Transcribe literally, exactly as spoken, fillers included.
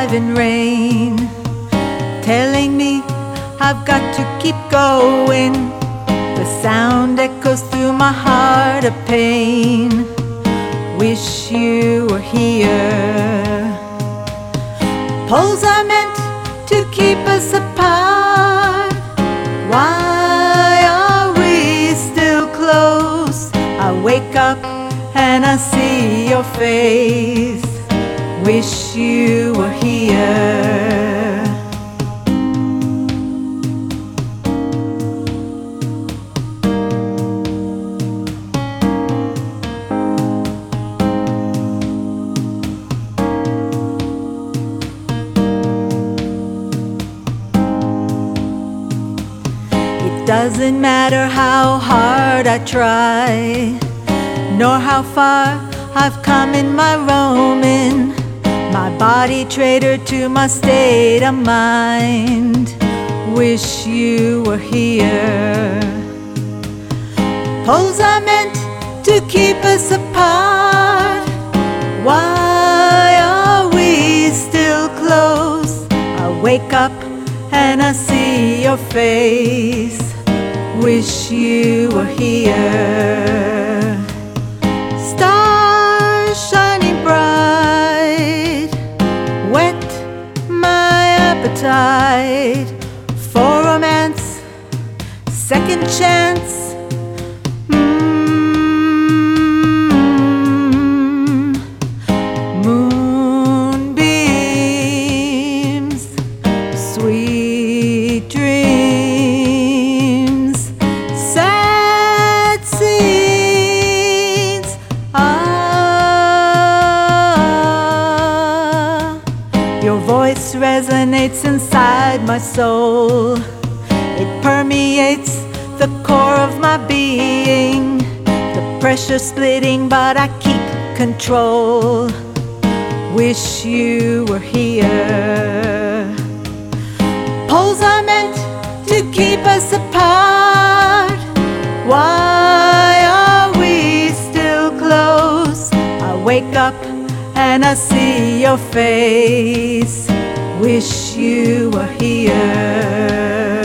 driving rain, telling me I've got to keep going. The sound echoes through my heart of pain. Wish you were here. Poles are meant to keep us apart. Why are we still close? I wake up and I see your face. Wish you were here. It doesn't matter how hard I try, nor how far I've come in my roaming. My body traitor to my state of mind. Wish you were here. Poles are meant to keep us apart. Why are we still close? I wake up and I see your face. Wish you were here. Stars shining bright, whet my appetite for romance, second chance. Mm, moonbeams, sweet dreams, sad scenes. Ah, your voice resonates inside my soul. It permeates the core of my being. The pressure splitting, but I keep control. Wish you were here. Poles are meant to keep us apart. Why are we still close? I wake up and I see your face. Wish you were here.